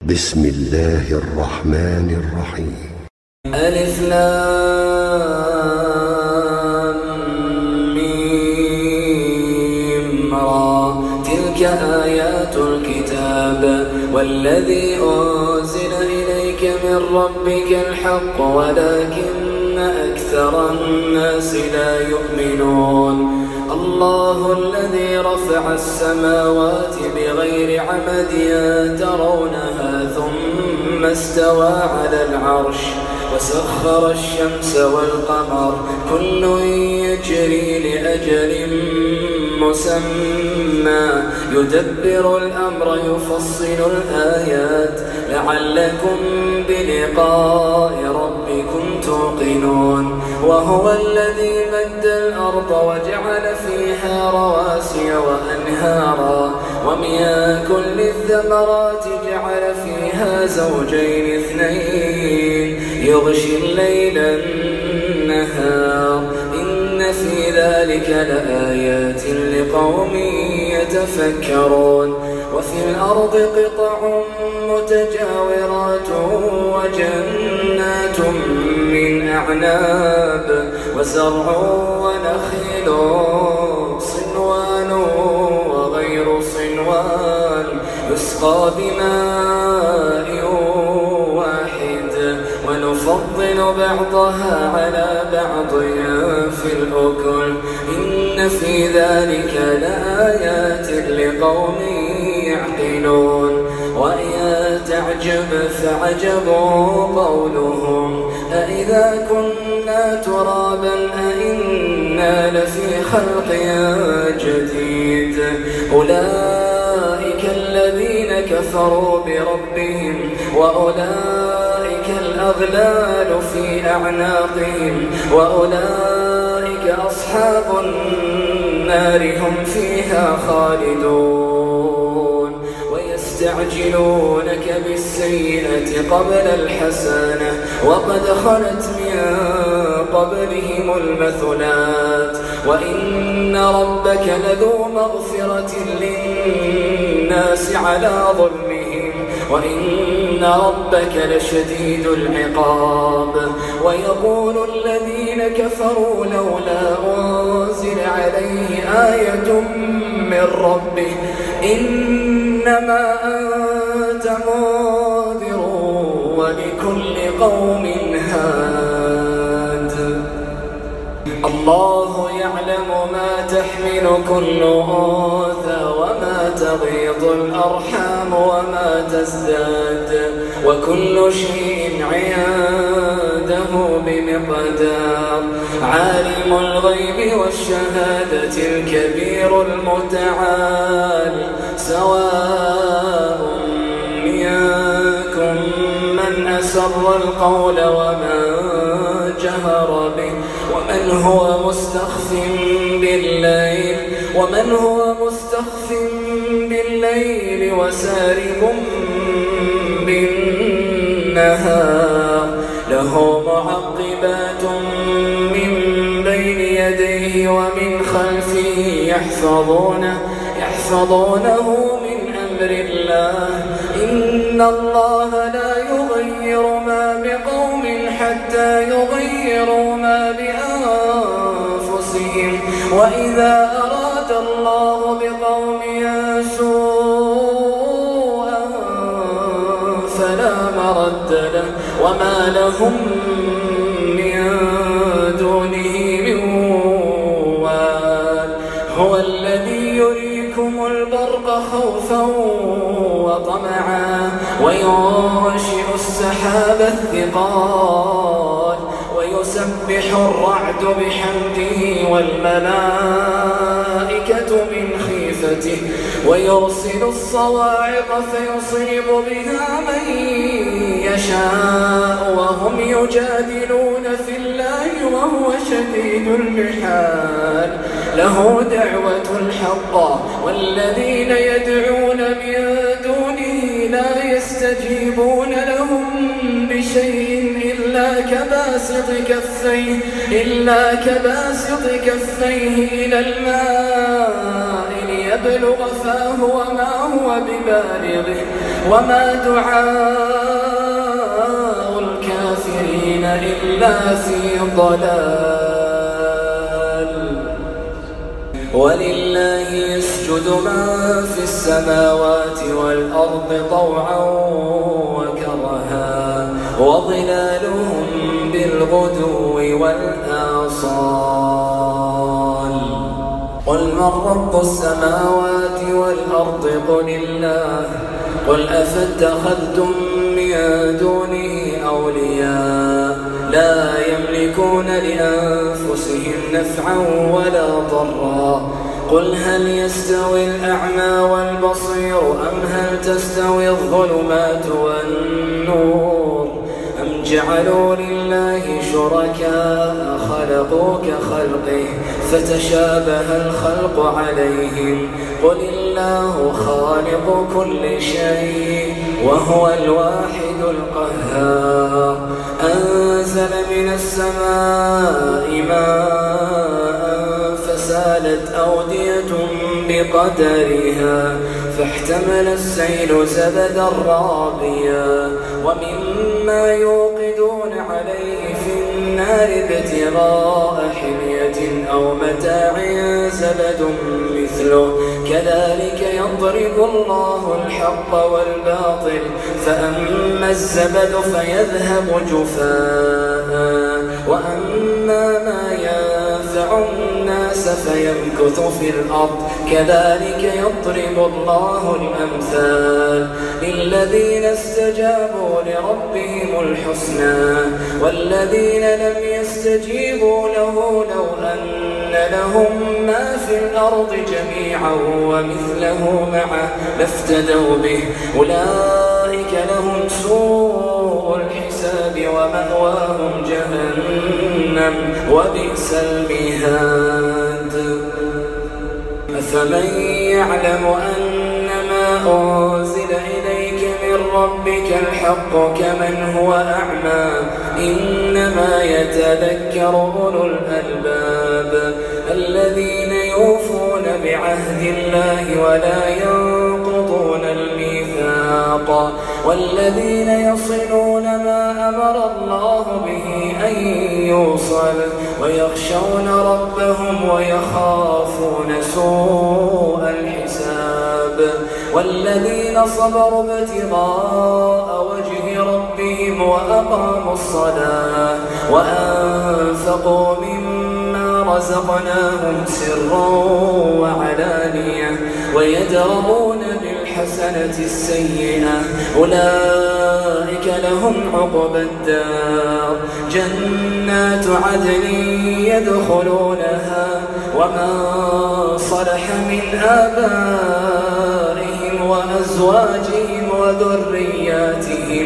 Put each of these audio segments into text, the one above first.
بسم الله الرحمن الرحيم. ألف لام ميم را. تلك آيات الكتاب والذي أنزل إليك من ربك الحق ولكن أكثر الناس لا يؤمنون. الله الذي رفع السماوات بغير عمد ترونها ثم استوى على العرش وسخر الشمس والقمر كل يجري لأجل مسمى يدبر الأمر يفصل الآيات لعلكم بلقاء ربكم توقنون. وهو الذي مد الأرض وجعل فيها رواسي وأنهارا ومن كل الثمرات جعل فيها زوجين اثنين يغشي الليل النهار إن في ذلك لآيات لقوم يتفكرون. وفي الأرض قطع متجاورات وجنات من أعناب وزرع ونخيل صنوان وغير صنوان يسقى بماء واحد ونفضل بعضها على بعض في الأكل إن في ذلك لآيات لقوم يعقلون. وإن تعجب فعجب قولهم أإذا كنا ترابا أإنا لفي خلق جديد أولئك الذين كفروا بربهم وأولئك الأغلال في أعناقهم وأولئك أصحاب النار هم فيها خالدون. ويستعجلونك بالسيئة قبل الحسنة وقد خلت من قبلهم المثلات وإن ربك لذو مغفرة للناس على ظلمهم وإن ربك لشديد العقاب. ويقول الذين كفروا لولا أنزل عليه آية من ربه إنما أنت منذر ولكل قوم هاد. الله يعلم ما تحمل كل أنثى وما تغيض الأرحام وما تزداد وكل شيء عنده بمقدار. عالم الغيب والشهادة الكبير المتعال سواء منكم من أسر القول ومن جهر به ومن هو مستخف بالليل وسارب بالنهار له معقبات من بين يديه ومن خلفه يحفظونه من أمر الله إن الله لا يغير ما بقوم حتى يغيروا ما بأنفسهم وإذا أراد الله بقوم سوءا فلا مرد له وما لهم من دونه من وال. هو الذي يريكم البرق خوفا وطمعا وينشئ السحاب الثقال ويسبح الرعد بحمده والملائكة من خيفته ويرسل الصواعق فيصيب بها من يشاء وهم يجادلون في الله وهو شديد المحال. له دعوة الحق والذين يدعون من دونه لا يستجيبون لهم بشيء إلا إلا كباسط كفيه إلى الماء ليبلغ فاه وما هو ببالغه وما دعاء الكافرين إلا في ضلال. ولله يسجد من في السماوات والأرض طوعا وكرها وظلالهم بالغدو والآصال. قل من رب السماوات والأرض قل الله. قل أفاتخذتم من دونه أولياء لا يملكون لأنفسهم نفعا ولا ضرا. قل هل يستوي الأعمى والبصير أم هل تستوي الظلمات والنور أم جعلوا لله شركاء خلقوا كخلقه فتشابه الخلق عليهم. قل الله خالق كل شيء وهو الواحد القهار. أنزل من السماء ماء فسالت أودية بقدرها فاحتمل السيل زبدا رابيا ومما يوقدون عليه في النار ابتغاء حلية أو متاع زبد مثله كذلك يضرب الله الحق والباطل فأما الزبد فيذهب جفاء وأما ما ينفع الناس فيمكث في الأرض كذلك يضرب الله الأمثال للذين استجابوا لربهم الحسنى والذين لم يستجيبوا له لو أن لهم ما في الأرض جميعا ومثله معه لافتدوا به أولئك لهم سوء الحساب ومأواهم جهنم وبئس المهاد. أفمن يعلم أنما أنزل إليك من ربك الحق كمن هو أعمى إنما يتذكر أولو الألباب الذين يوفون بعهد الله ولا ينقضون الميثاق والذين يصلون ما أمر الله به أن يوصل ويخشون ربهم ويخافون سوء الحساب والذين صبروا ابتغاء وجه ربهم وأقاموا الصلاة وأنفقوا مما رزقناهم سرا وعلانية ويدرؤون بالحسنة السيئة أولئك لهم عقبى الدار جنات عدن يدخلونها ومن صلح من آبائهم وأزواجهم وذرياتهم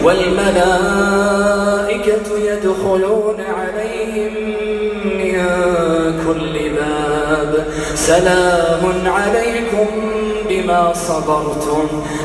والملائكة يدخلون عليهم من كل باب سلام عليكم بما صبرتم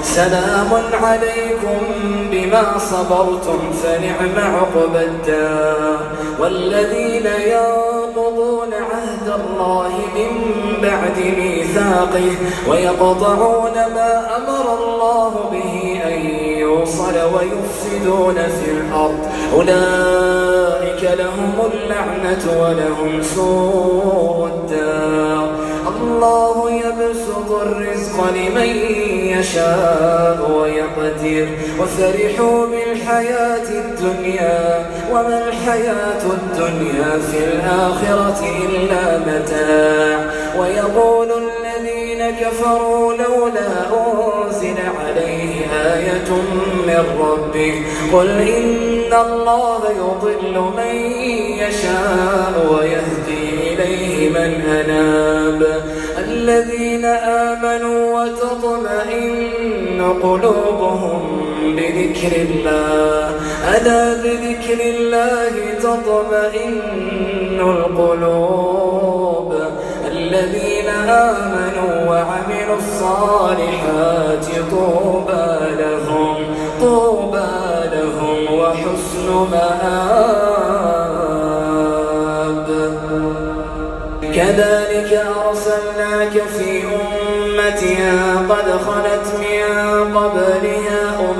فنعم عقبى الدار. والذين ينقضون عهد الله من بعد ميثاقه ويقطعون ما أمر الله به أن يوصل ويفسدون في الأرض أولئك لهم اللعنة ولهم سوء الدار. الله يبسط الرزق لمن يشاء ويقدر وفرحوا بالحياة الدنيا وما الحياة الدنيا في الآخرة إلا متاع. ويقول الذين كفروا لولا أنزل عليه آية من ربه قل إن الله يضل من يشاء ويهدي إليه من أناب. الذين آمنوا وتطمئن قلوبهم بذكر الله ألا بذكر الله تطمئن القلوب. الذين آمنوا وعملوا الصالحات طوبى لهم وحسن مآب. كذلك أرسلناك في أمة قد خلت من قبلها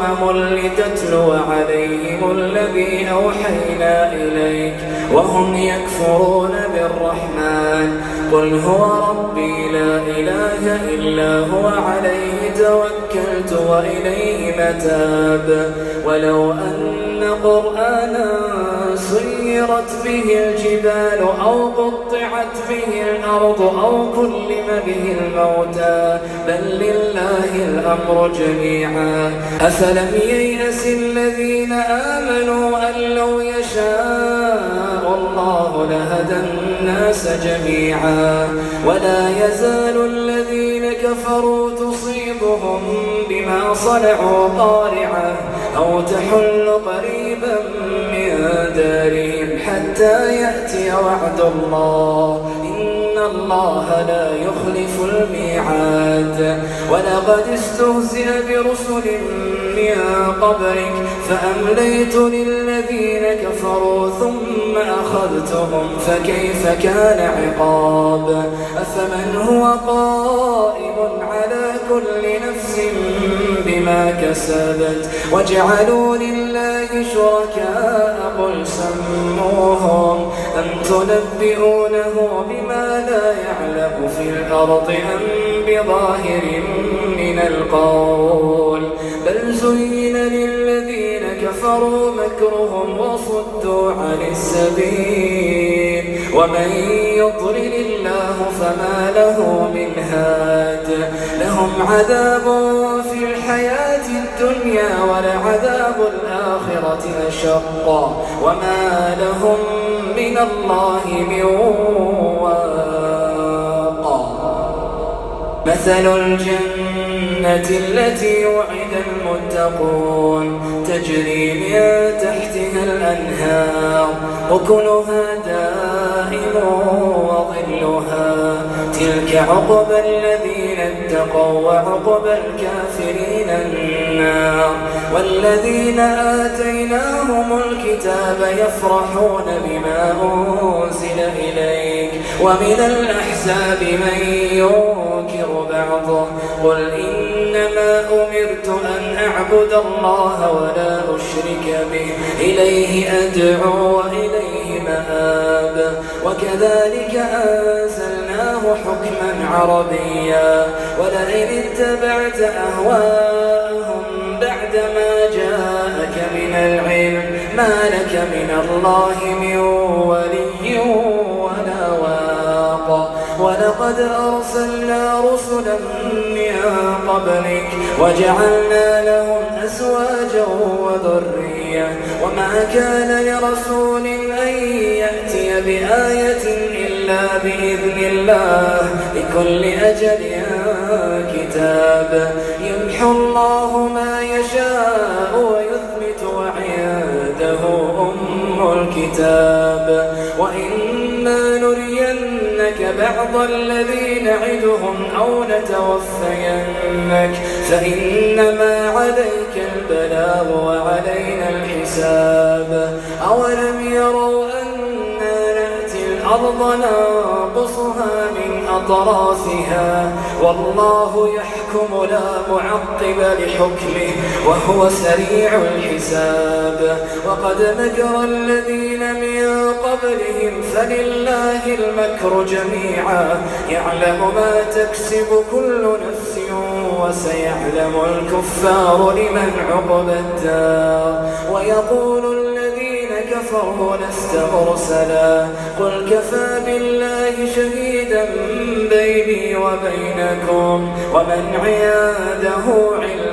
لتتلو عليهم الذي أوحينا إليك وهم يكفرون بالرحمن. قل هو ربي لا إله إلا هو عليه توكلت وإليه متاب. ولو أن قرآنا سيرت به الجبال أو قطعت به الأرض أو كلم به الموتى بل لله الأمر جميعا. أفلم ييأس الذين آمنوا أن لو يشاء الله لهدى الناس جميعا. ولا يزال الذين كفروا تصيبهم بما صنعوا قارعة أو تحل قريبا من دارهم حتى يأتي وعد الله إن الله لا يخلف الميعاد. ولقد استهزئ برسل من قبلك فأمليت للذين كفروا ثم أخذتهم فكيف كان عقاب. أفمن هو قائم على كل نفس بما كسبت وجعلوا لله شركاء قل سموهم أم تنبئونه بما لا يعلم في الأرض أم بظاهر من القول بل زين للذين كفروا مكرهم وصدوا عن السبيل ومن يضلل الله فما له من هاد. لهم عذاب في الحياة الدنيا ولعذاب الآخرة أشق وما لهم من الله من واق. مثل الجنة التي وعد المتقون تجري من تحتها الأنهار أكلها دائم وظلها تلك عقبى الذين اتقوا وعقبى الكافرين النار. والذين آتيناهم الكتاب يفرحون بما أنزل إليك ومن الأحزاب من ينكر بعضه قل إنما أمرت أن أعبد الله ولا أشرك به إليه أدعو وإليه مآب. وكذلك أنزلناه حكما عربيا ولئن اتبعت أهواءهم بعدما جاءك من العلم ما لك من الله من ولي ولا واق. ولقد أرسلنا رسلا من قبلك وجعلنا لهم أزواجا وذرية وما كان لرسول أن يأتي بآية إلا بإذن الله لكل أجل كتاب. يمحو الله ما يشاء ويثبت وعنده أم الكتاب. وإما نرينك بعض الذي نعدهم أو نتوفينك فإنما عليك البلاغ وعلينا الحساب. أولم يروا أنا نأتي الأرض ننقصها من أطرافها والله يحكم لا معقب لحكمه وهو سريع الحساب. وقد مكر الذين من قبلهم فلله المكر جميعا يعلم ما تكسب كل نفس وسيعلم الكفار لمن عقبى الدار. ويقول الذين كفروا لست مرسلا قل كفى بالله شهيدا بيني وبينكم ومن عنده علم